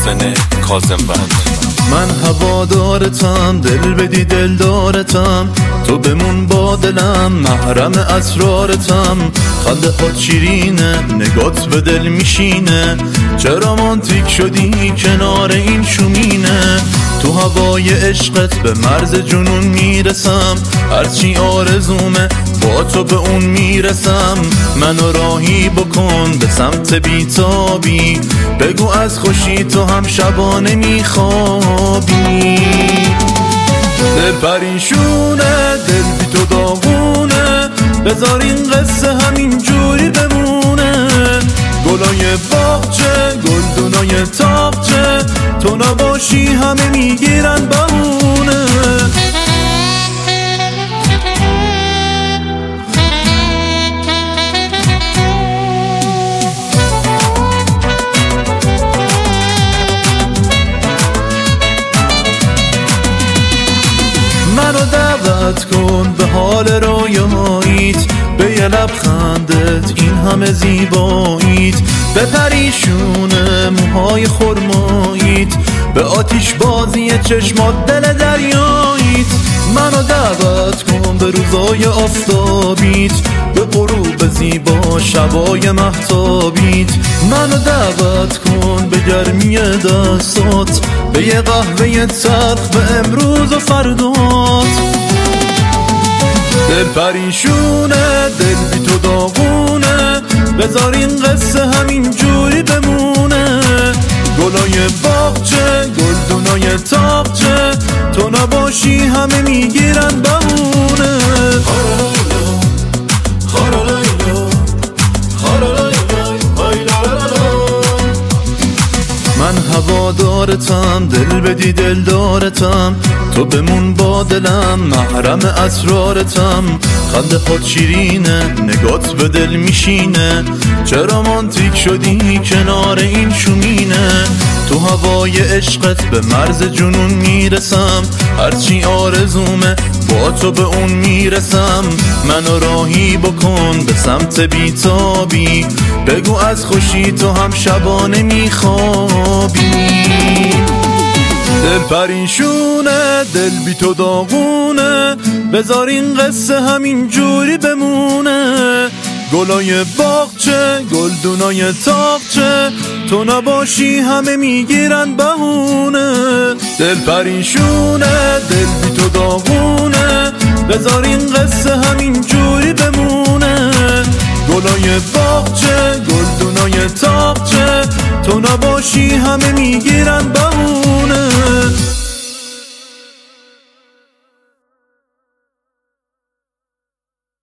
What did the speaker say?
محسن کاظموند. من هوادارتم، دل بدی دل دارتم، تو بمون با دلم، محرم اسرارتم. خنده هات شیرینه، نگات به دل میشینه، چه رمانتیک شدی کنار این شومینه. تو هوای عشقت به مرز جنون میرسم، هرچی آرزومه با تو به اون میرسم. منو راهی بکن به سمت بیتابی، بگو از خوشی تو هم شبانه میخوابی. دل پریشونه، دل بی تو داغونه، بذار این قصه همین جوری بمونه. گلای باغچه، گلدونای تاقچه، تو نباشی همه میگیرن بهونه. منو دعوت کن به حال رویاییت، به یه لبخندت این همه زیباییت، به پریشون موهای خرماییت، به آتیش بازی چشمات دل دریاییت. منو دعوت کن به روزای آفتابیت، به غروب زیبا شبای مهتابیت. منو دعوت کن به گرمی دستات، به یه قهوه تلخ به امروز و فردات. دل پریشونه، دل بی تو داغونه، بذار این قصه همین جوری بمونه. گلای باغچه، گلدونای تاقچه، تو نباشی همه میگیرن بهونه. من هوادارتم، دل بدی دل دارتم، تو بمون با دلم، محرم اسرارتم. خنده هات شیرینه، نگات به دل میشینه، چه رمانتیک شدی کنار این شومینه. تو هوای عشقت به مرز جنون میرسم، هرچی آرزومه با تو به اون میرسم. منو راهی بکن به سمت بیتابی، بگو از خوشی تو هم شبانه میخوابی. دل پریشونه، دل بی تو داغونه، بذار این قصه همین جوری بمونه. گلای باغچه، گلدونای تاقچه، تو نباشی همه میگیرن بهونه. دل پریشونه، دل بی تو داغونه، بذار این قصه همین جوری بمونه. گلای باغچه، گلدونای تاقچه، تو نباشی همه میگیرن بهونه.